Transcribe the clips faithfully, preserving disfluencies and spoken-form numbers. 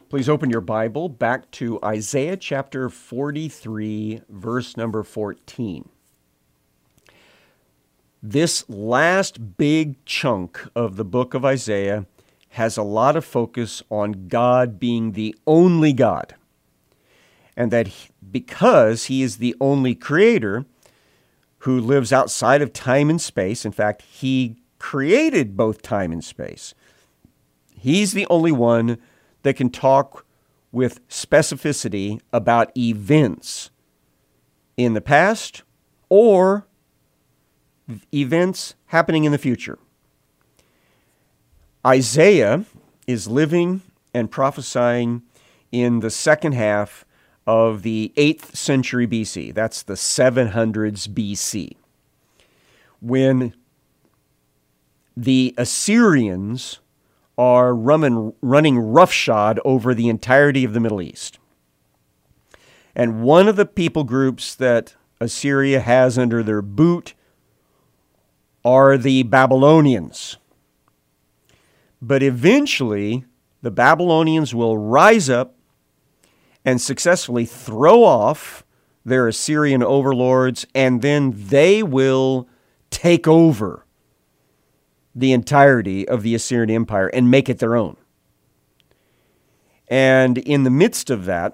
Please open your Bible back to Isaiah chapter forty-three, verse number fourteen. This last big chunk of the book of Isaiah has a lot of focus on God being the only God, and that he, because He is the only creator who lives outside of time and space, in fact, He created both time and space, He's the only one that can talk with specificity about events in the past or events happening in the future. Isaiah is living and prophesying in the second half of the eighth century B C. That's the seven hundreds B C, when the Assyrians are running, running roughshod over the entirety of the Middle East. And one of the people groups that Assyria has under their boot are the Babylonians. But eventually, the Babylonians will rise up and successfully throw off their Assyrian overlords, and then they will take over the entirety of the Assyrian Empire and make it their own. And in the midst of that,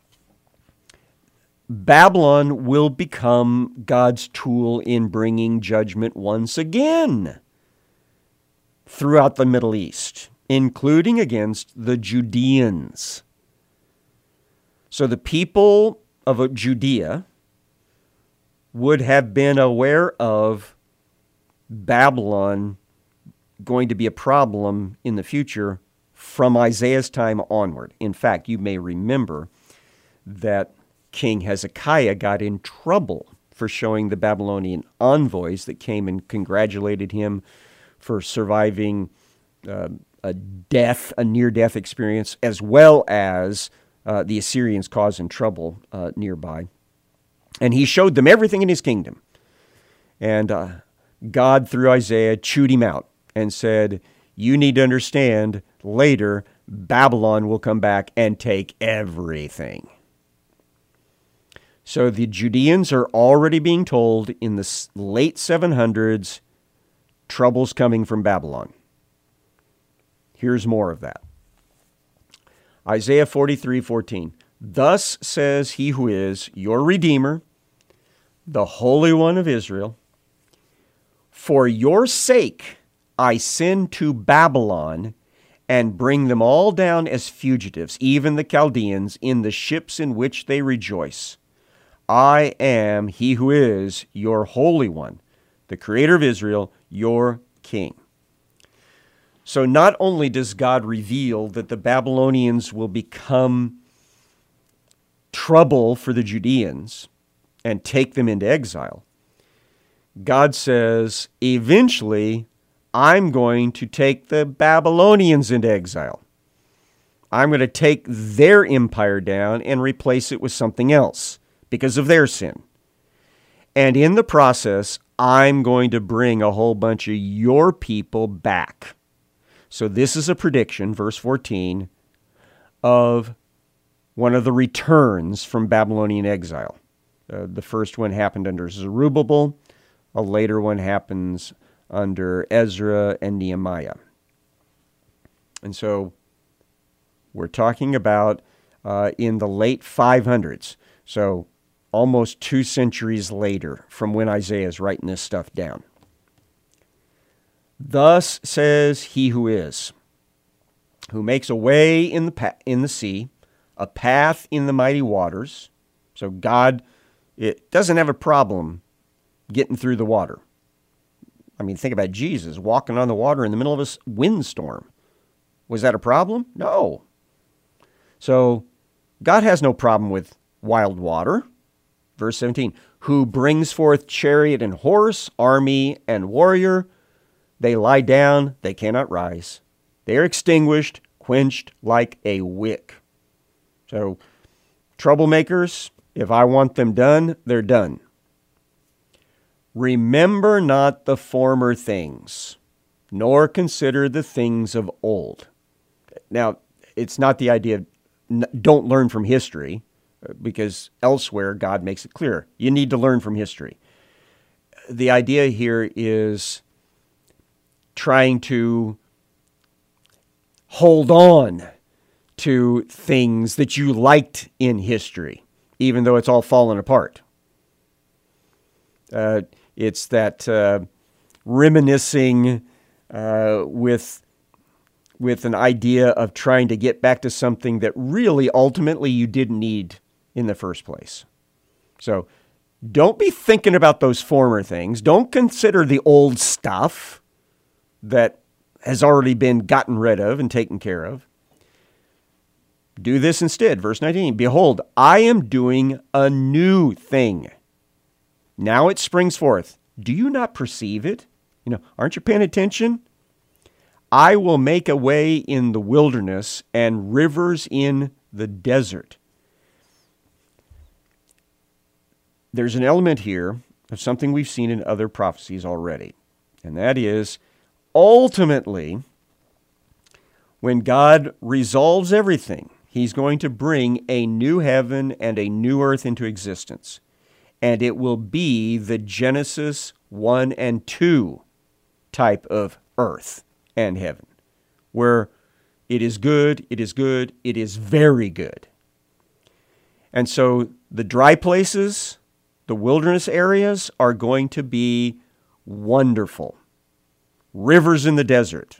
Babylon will become God's tool in bringing judgment once again throughout the Middle East, including against the Judeans. So the people of Judea would have been aware of Babylon going to be a problem in the future from Isaiah's time onward. In fact, you may remember that King Hezekiah got in trouble for showing the Babylonian envoys that came and congratulated him for surviving uh, a death, a near-death experience, as well as uh, the Assyrians causing trouble uh, nearby. And he showed them everything in his kingdom. And uh, God, through Isaiah, chewed him out and said, you need to understand, later, Babylon will come back and take everything. So the Judeans are already being told in the late seven hundreds, trouble's coming from Babylon. Here's more of that. Isaiah forty-three fourteen. Thus says He who is your Redeemer, the Holy One of Israel, for your sake I send to Babylon and bring them all down as fugitives, even the Chaldeans, in the ships in which they rejoice. I am He who is your Holy One, the Creator of Israel, your King. So not only does God reveal that the Babylonians will become trouble for the Judeans and take them into exile, God says, eventually, I'm going to take the Babylonians into exile. I'm going to take their empire down and replace it with something else because of their sin. And in the process, I'm going to bring a whole bunch of your people back. So this is a prediction, verse fourteen, of one of the returns from Babylonian exile. Uh, the first one happened under Zerubbabel. A later one happens under Ezra and Nehemiah. And so we're talking about uh, in the late five hundreds, so almost two centuries later from when Isaiah is writing this stuff down. Thus says He who is, who makes a way in the pa- in the sea, a path in the mighty waters. So God, it doesn't have a problem getting through the water. I mean, think about Jesus walking on the water in the middle of a windstorm. Was that a problem? No. So God has no problem with wild water. Verse seventeen, who brings forth chariot and horse, army and warrior. They lie down, they cannot rise. They are extinguished, quenched like a wick. So troublemakers, if I want them done, they're done. Remember not the former things, nor consider the things of old. Now, it's not the idea n- don't learn from history, because elsewhere God makes it clear. You need to learn from history. The idea here is trying to hold on to things that you liked in history, even though it's all fallen apart. Uh, it's that uh, reminiscing uh, with with an idea of trying to get back to something that really ultimately you didn't need in the first place. So don't be thinking about those former things. Don't consider the old stuff that has already been gotten rid of and taken care of. Do this instead. Verse nineteen, behold, I am doing a new thing. Now it springs forth. Do you not perceive it? You know, aren't you paying attention? I will make a way in the wilderness and rivers in the desert. There's an element here of something we've seen in other prophecies already, and that is ultimately, when God resolves everything, he's going to bring a new heaven and a new earth into existence. And it will be the Genesis one and two type of earth and heaven, where it is good, it is good, it is very good. And so the dry places, the wilderness areas are going to be wonderful. Rivers in the desert.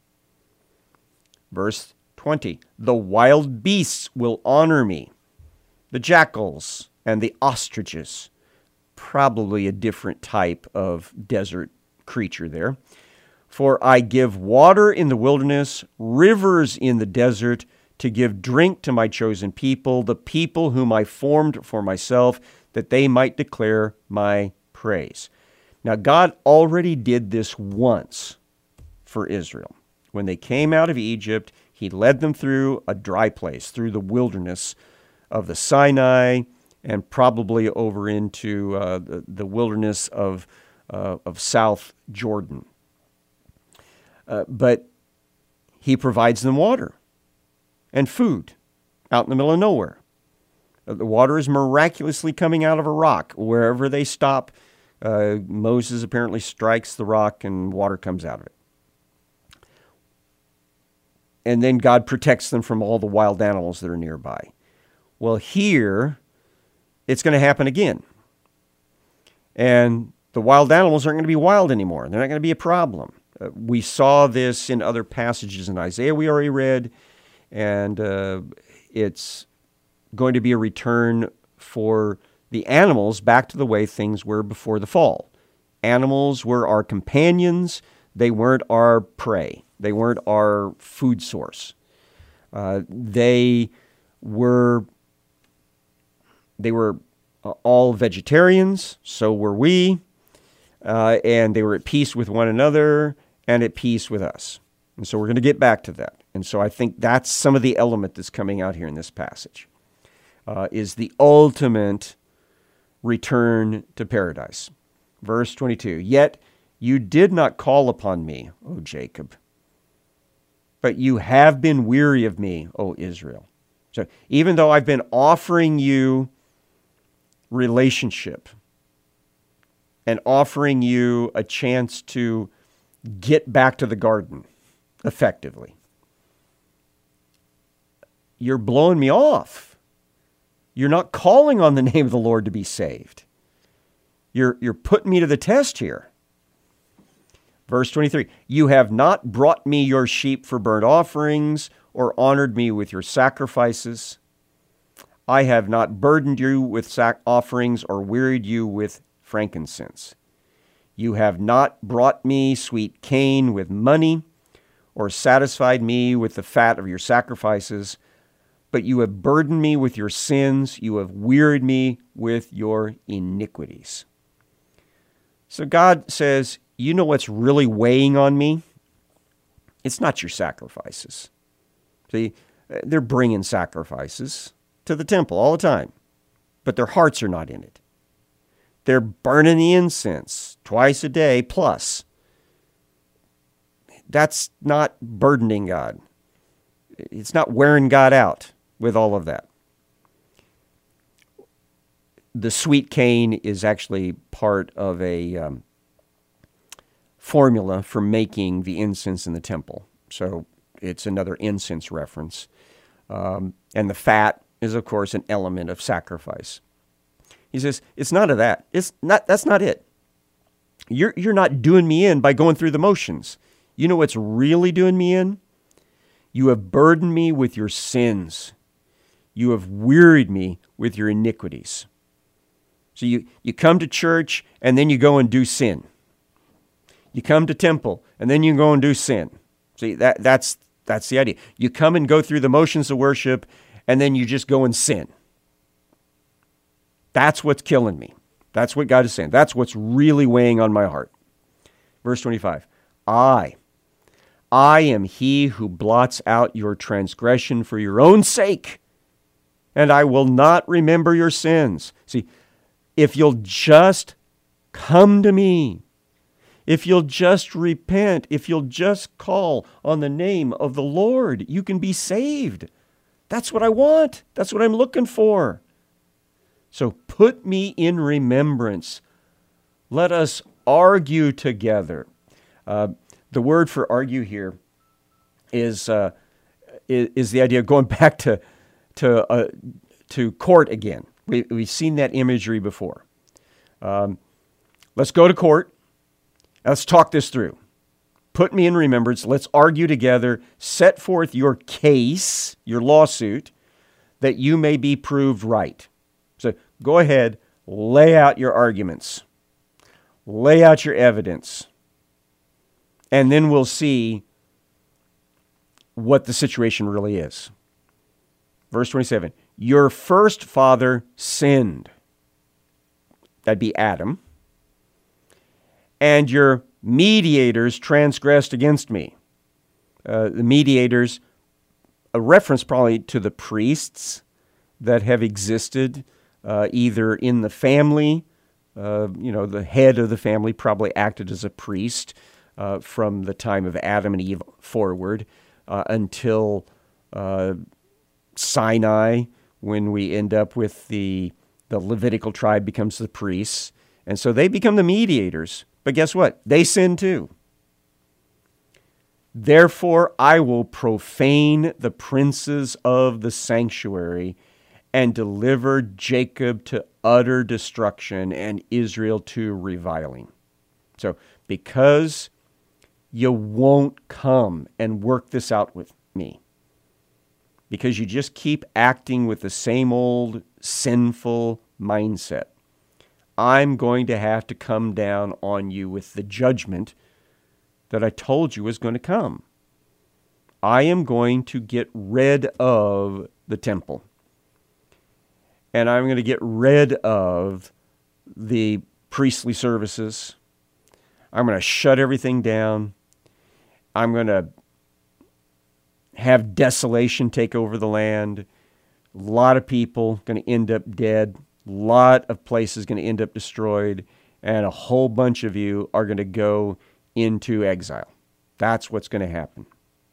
Verse twenty, the wild beasts will honor me, the jackals and the ostriches, probably a different type of desert creature there. For I give water in the wilderness, rivers in the desert, to give drink to my chosen people, the people whom I formed for myself, that they might declare my praise. Now, God already did this once for Israel. When they came out of Egypt, he led them through a dry place, through the wilderness of the Sinai, and probably over into uh, the, the wilderness of, uh, of South Jordan. Uh, but he provides them water and food out in the middle of nowhere. Uh, the water is miraculously coming out of a rock. Wherever they stop, uh, Moses apparently strikes the rock and water comes out of it. And then God protects them from all the wild animals that are nearby. Well, here, it's going to happen again. And the wild animals aren't going to be wild anymore. They're not going to be a problem. Uh, we saw this in other passages in Isaiah we already read, and uh, it's going to be a return for the animals back to the way things were before the fall. Animals were our companions. They weren't our prey. They weren't our food source. Uh, they were they were uh, all vegetarians, so were we, uh, and they were at peace with one another and at peace with us. And so we're going to get back to that. And so I think that's some of the element that's coming out here in this passage, uh, is the ultimate return to paradise. Verse twenty-two, yet you did not call upon me, O Jacob, but you have been weary of me, O Israel. So even though I've been offering you relationship and offering you a chance to get back to the garden effectively, you're blowing me off. You're not calling on the name of the Lord to be saved. You're, you're putting me to the test here. Verse twenty-three, you have not brought me your sheep for burnt offerings or honored me with your sacrifices. I have not burdened you with sac- offerings or wearied you with frankincense. You have not brought me sweet cane with money or satisfied me with the fat of your sacrifices, but you have burdened me with your sins. You have wearied me with your iniquities. So God says, you know what's really weighing on me? It's not your sacrifices. See, they're bringing sacrifices to the temple all the time, but their hearts are not in it. They're burning the incense twice a day plus. That's not burdening God. It's not wearing God out. with all of that. The sweet cane is actually part of a um, formula for making the incense in the temple. So it's another incense reference. Um, and the fat is, of course, an element of sacrifice. He says, it's none of that. It's not, that's not it. You're, you're not doing me in by going through the motions. You know what's really doing me in? You have burdened me with your sins. You have wearied me with your iniquities. So you, you come to church and then you go and do sin. You come to temple and then you go and do sin. See, that, that's, that's the idea. You come and go through the motions of worship and then you just go and sin. That's what's killing me. That's what God is saying. That's what's really weighing on my heart. Verse twenty-five, I, I am he who blots out your transgression for your own sake, and I will not remember your sins. See, if you'll just come to me, if you'll just repent, if you'll just call on the name of the Lord, you can be saved. That's what I want. That's what I'm looking for. So put me in remembrance. Let us argue together. Uh, the word for argue here is uh, is, is the idea of going back to to uh, to court again. We, we've seen that imagery before. Um, let's go to court. Let's talk this through. Put me in remembrance. Let's argue together. Set forth your case, your lawsuit, that you may be proved right. So go ahead, lay out your arguments. Lay out your evidence. And then we'll see what the situation really is. Verse twenty-seven, your first father sinned. That'd be Adam. And your mediators transgressed against me. Uh, the mediators, a reference probably to the priests that have existed uh, either in the family, uh, you know, the head of the family probably acted as a priest uh, from the time of Adam and Eve forward uh, until uh, Sinai, when we end up with the, the Levitical tribe becomes the priests. And so they become the mediators. But guess what? They sin too. Therefore, I will profane the princes of the sanctuary and deliver Jacob to utter destruction and Israel to reviling. So, because you won't come and work this out with me, because you just keep acting with the same old sinful mindset, I'm going to have to come down on you with the judgment that I told you was going to come. I am going to get rid of the temple. And I'm going to get rid of the priestly services. I'm going to shut everything down. I'm going to have desolation take over the land. A lot of people going to end up dead. A lot of places going to end up destroyed. And a whole bunch of you are going to go into exile. That's what's going to happen.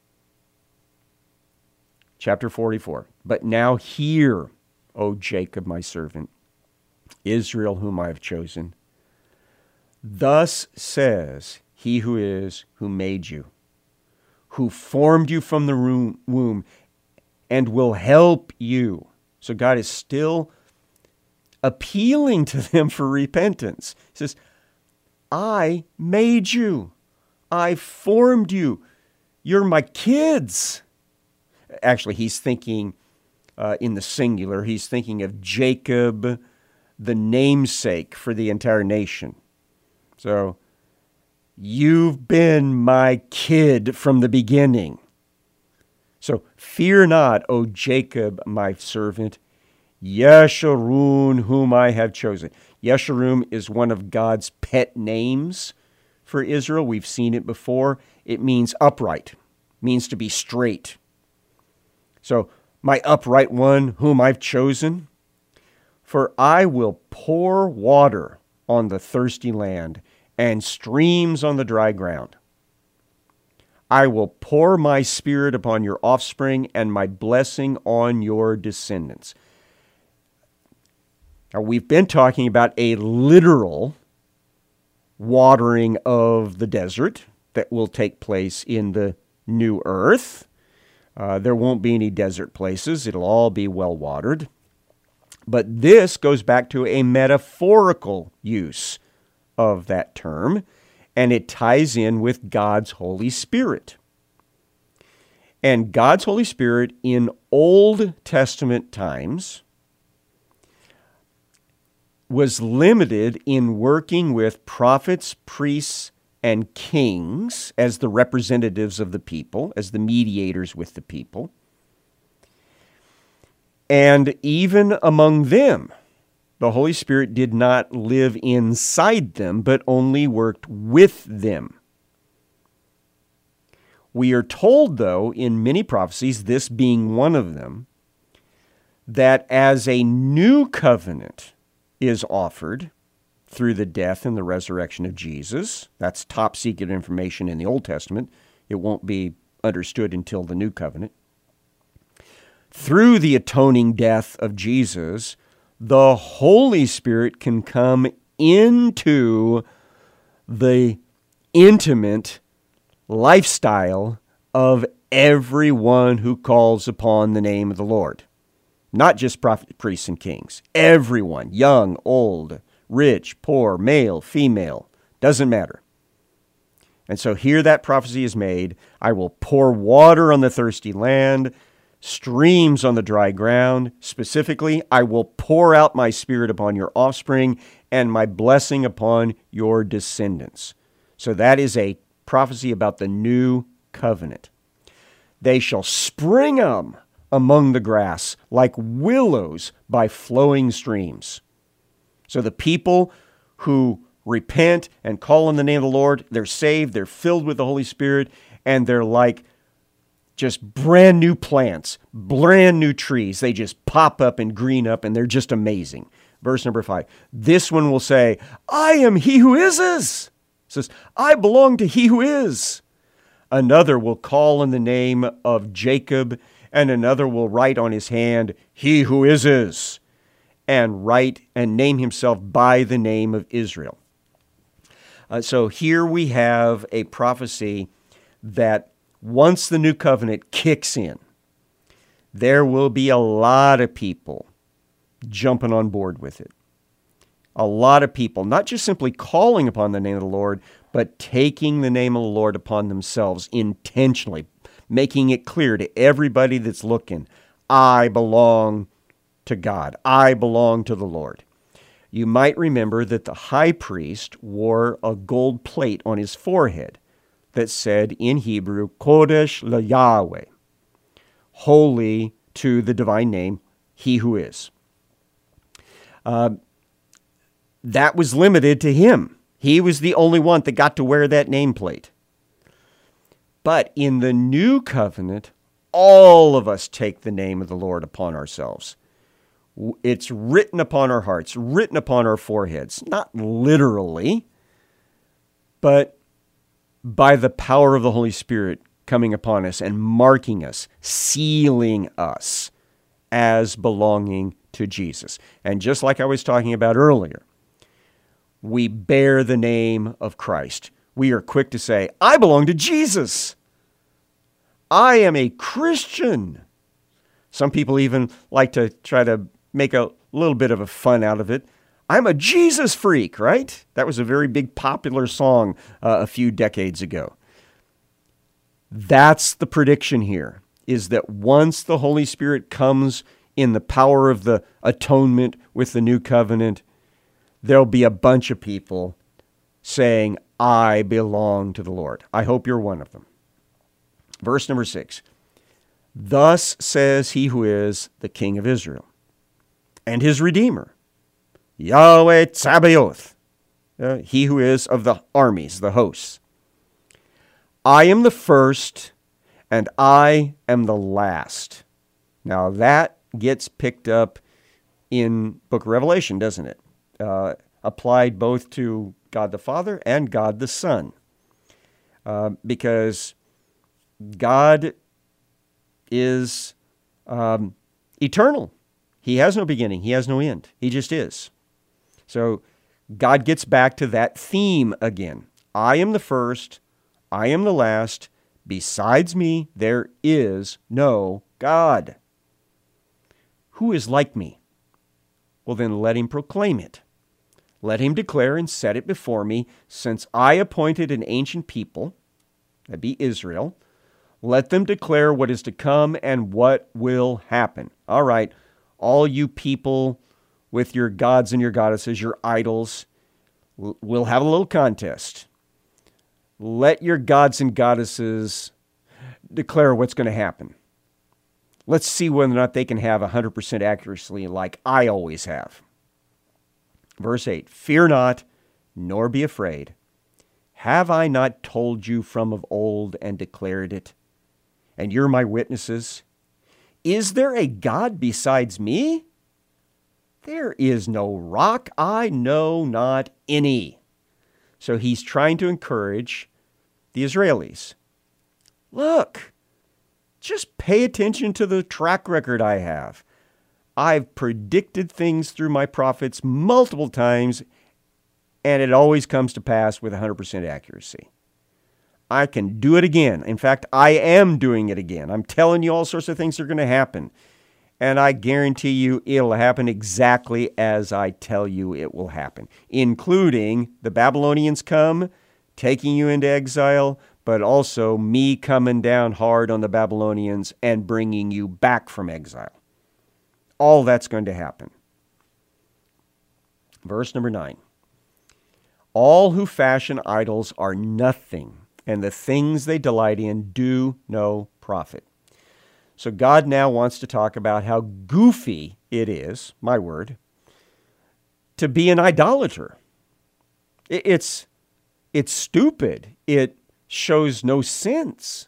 Chapter forty-four. But now hear, O Jacob, my servant, Israel, whom I have chosen. Thus says he who is, who made you, who formed you from the womb, and will help you. So God is still appealing to them for repentance. He says, I made you. I formed you. You're my kids. Actually, he's thinking uh, in the singular. He's thinking of Jacob, the namesake for the entire nation. So, you've been my kid from the beginning. So, fear not, O Jacob, my servant, Yeshurun, whom I have chosen. Yeshurun is one of God's pet names for Israel. We've seen it before. It means upright, means to be straight. So, my upright one, whom I've chosen, for I will pour water on the thirsty land and streams on the dry ground. I will pour my Spirit upon your offspring and my blessing on your descendants. Now, we've been talking about a literal watering of the desert that will take place in the new earth. Uh, there won't be any desert places. It'll all be well watered. But this goes back to a metaphorical use of that term, and it ties in with God's Holy Spirit. And God's Holy Spirit in Old Testament times was limited in working with prophets, priests, and kings as the representatives of the people, as the mediators with the people. And even among them, the Holy Spirit did not live inside them, but only worked with them. We are told, though, in many prophecies, this being one of them, that as a new covenant is offered through the death and the resurrection of Jesus, that's top secret information in the Old Testament. It won't be understood until the new covenant. Through the atoning death of Jesus, the Holy Spirit can come into the intimate lifestyle of everyone who calls upon the name of the Lord. Not just prophets, priests, and kings. Everyone, young, old, rich, poor, male, female, doesn't matter. And so here that prophecy is made. I will pour water on the thirsty land, streams on the dry ground. Specifically, I will pour out my Spirit upon your offspring and my blessing upon your descendants. So that is a prophecy about the new covenant. They shall spring up among the grass like willows by flowing streams. So the people who repent and call on the name of the Lord, they're saved, they're filled with the Holy Spirit, and they're like just brand new plants, brand new trees. They just pop up and green up, and they're just amazing. Verse number five. This one will say, I am he who is is. It says, I belong to he who is. Another will call on the name of Jacob, and another will write on his hand, he who is is, and write and name himself by the name of Israel. Uh, so here we have a prophecy that once the new covenant kicks in, there will be a lot of people jumping on board with it. A lot of people, not just simply calling upon the name of the Lord, but taking the name of the Lord upon themselves intentionally, making it clear to everybody that's looking, I belong to God. I belong to the Lord. You might remember that the high priest wore a gold plate on his forehead that said in Hebrew, Kodesh LaYahweh, holy to the divine name, he who is. Uh, that was limited to him. He was the only one that got to wear that nameplate. But in the new covenant, all of us take the name of the Lord upon ourselves. It's written upon our hearts, written upon our foreheads, not literally, but by the power of the Holy Spirit coming upon us and marking us, sealing us as belonging to Jesus. And just like I was talking about earlier, we bear the name of Christ. We are quick to say, I belong to Jesus. I am a Christian. Some people even like to try to make a little bit of a fun out of it. I'm a Jesus freak, right? That was a very big popular song uh, a few decades ago. That's the prediction here, is that once the Holy Spirit comes in the power of the atonement with the new covenant, there'll be a bunch of people saying, I belong to the Lord. I hope you're one of them. Verse number six. Thus says he who is the King of Israel and his Redeemer, Yahweh Tsabaoth, uh, he who is of the armies, the hosts. I am the first and I am the last. Now that gets picked up in book of Revelation, doesn't it? Uh, applied both to God the Father and God the Son. Uh, because God is um, eternal. He has no beginning. He has no end. He just is. So God gets back to that theme again. I am the first. I am the last. Besides me, there is no God. Who is like me? Well, then let him proclaim it. Let him declare and set it before me, since I appointed an ancient people, that'd be Israel. Let them declare what is to come and what will happen. All right, all you people with your gods and your goddesses, your idols, we'll have a little contest. Let your gods and goddesses declare what's going to happen. Let's see whether or not they can have one hundred percent accuracy like I always have. Verse eight, fear not, nor be afraid. Have I not told you from of old and declared it? And you're my witnesses. Is there a God besides me? There is no rock, I know not any. So he's trying to encourage the Israelis. Look, just pay attention to the track record I have. I've predicted things through my prophets multiple times, and it always comes to pass with one hundred percent accuracy. I can do it again. In fact, I am doing it again. I'm telling you all sorts of things are going to happen. And I guarantee you it'll happen exactly as I tell you it will happen, including the Babylonians come, taking you into exile, but also me coming down hard on the Babylonians and bringing you back from exile. All that's going to happen. Verse number nine. All who fashion idols are nothing, and the things they delight in do no profit. So God now wants to talk about how goofy it is, my word, to be an idolater. It's, it's stupid. It shows no sense.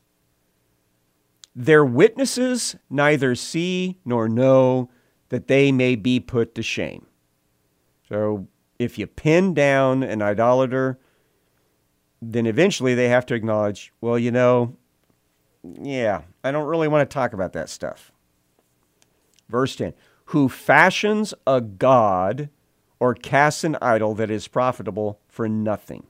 Their witnesses neither see nor know that they may be put to shame. So if you pin down an idolater, then eventually they have to acknowledge, well, you know, yeah, I don't really want to talk about that stuff. Verse ten, who fashions a god or casts an idol that is profitable for nothing.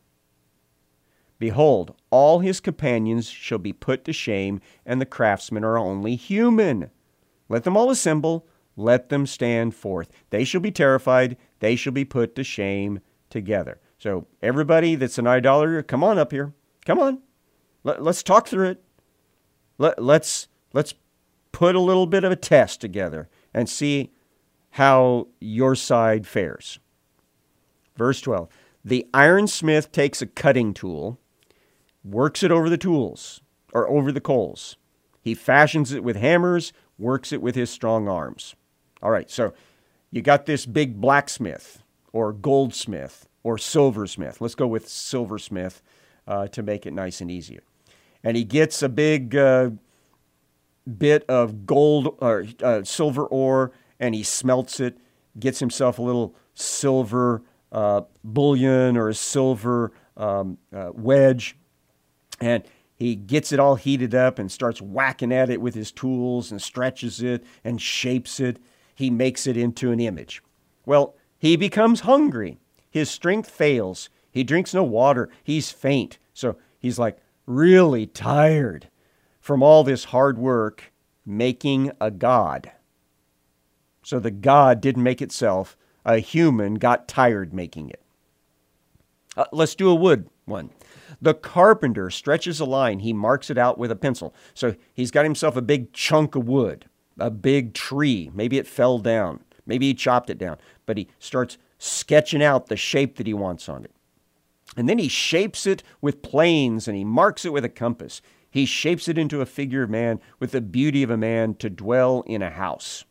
Behold, all his companions shall be put to shame, and the craftsmen are only human. Let them all assemble, let them stand forth. They shall be terrified, they shall be put to shame together. So everybody that's an idolater, come on up here. Come on. Let, let's talk through it. Let, let's, let's put a little bit of a test together and see how your side fares. Verse twelve, the ironsmith takes a cutting tool, works it over the tools, or over the coals. He fashions it with hammers, works it with his strong arms. All right, so you got this big blacksmith, or goldsmith, or silversmith. Let's go with silversmith uh, to make it nice and easier. And he gets a big uh, bit of gold or uh, silver ore, and he smelts it, gets himself a little silver uh, bullion or a silver um, uh, wedge, and he gets it all heated up and starts whacking at it with his tools and stretches it and shapes it. He makes it into an image. Well, he becomes hungry. His strength fails. He drinks no water. He's faint. So he's like really tired from all this hard work making a god. So the god didn't make itself. A human got tired making it. Uh, let's do a wood one. The carpenter stretches a line. He marks it out with a pencil. So he's got himself a big chunk of wood, a big tree. Maybe it fell down. Maybe he chopped it down. But he starts sketching out the shape that he wants on it. And then he shapes it with planes, and he marks it with a compass. He shapes it into a figure of man with the beauty of a man to dwell in a house.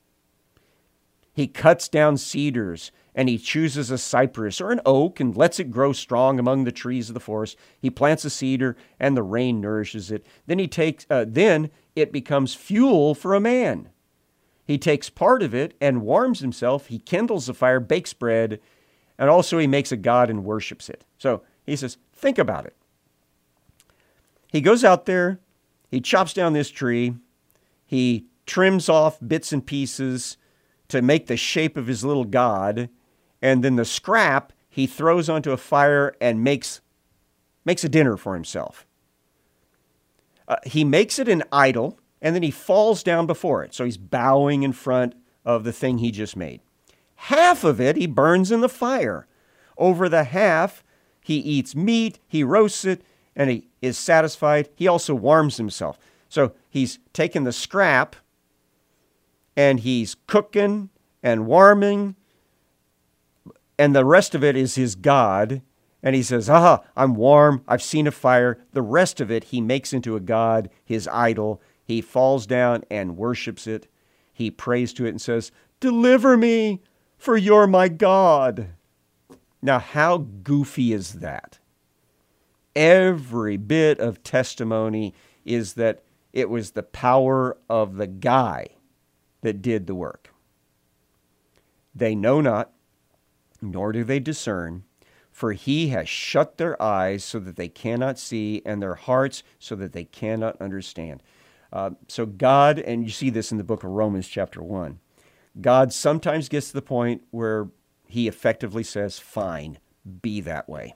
He cuts down cedars, and he chooses a cypress or an oak and lets it grow strong among the trees of the forest. He plants a cedar, and the rain nourishes it. Then he takes, uh, then it becomes fuel for a man. He takes part of it and warms himself. He kindles a fire, bakes bread, and also he makes a god and worships it. So he says, think about it. He goes out there, he chops down this tree. He trims off bits and pieces to make the shape of his little god. And then the scrap he throws onto a fire and makes, makes a dinner for himself. Uh, he makes it an idol, and then he falls down before it. So he's bowing in front of the thing he just made. Half of it he burns in the fire. Over the half, he eats meat, he roasts it, and he is satisfied. He also warms himself. So he's taking the scrap, and he's cooking and warming, and the rest of it is his God. And he says, aha, I'm warm, I've seen a fire. The rest of it he makes into a god, his idol. He falls down and worships it. He prays to it and says, deliver me, for you're my God. Now, how goofy is that? Every bit of testimony is that it was the power of the guy that did the work. They know not, nor do they discern, for he has shut their eyes so that they cannot see, and their hearts so that they cannot understand. Uh, so God, and you see this in the book of Romans chapter one, God sometimes gets to the point where he effectively says, fine, be that way.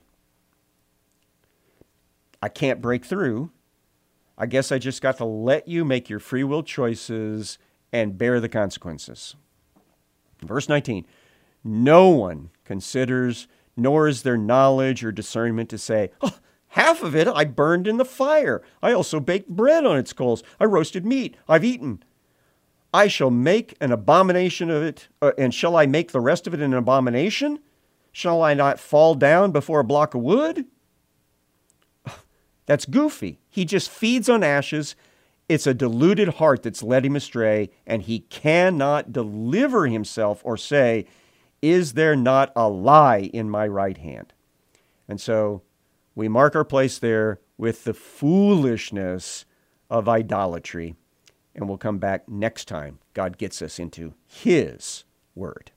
I can't break through. I guess I just got to let you make your free will choices and bear the consequences. Verse nineteen, no one considers, nor is there knowledge or discernment to say, oh, half of it I burned in the fire. I also baked bread on its coals. I roasted meat. I've eaten. I shall make an abomination of it, uh, and shall I make the rest of it an abomination? Shall I not fall down before a block of wood? That's goofy. He just feeds on ashes. It's a deluded heart that's led him astray, and he cannot deliver himself or say, is there not a lie in my right hand? And so we mark our place there with the foolishness of idolatry. And we'll come back next time God gets us into his word.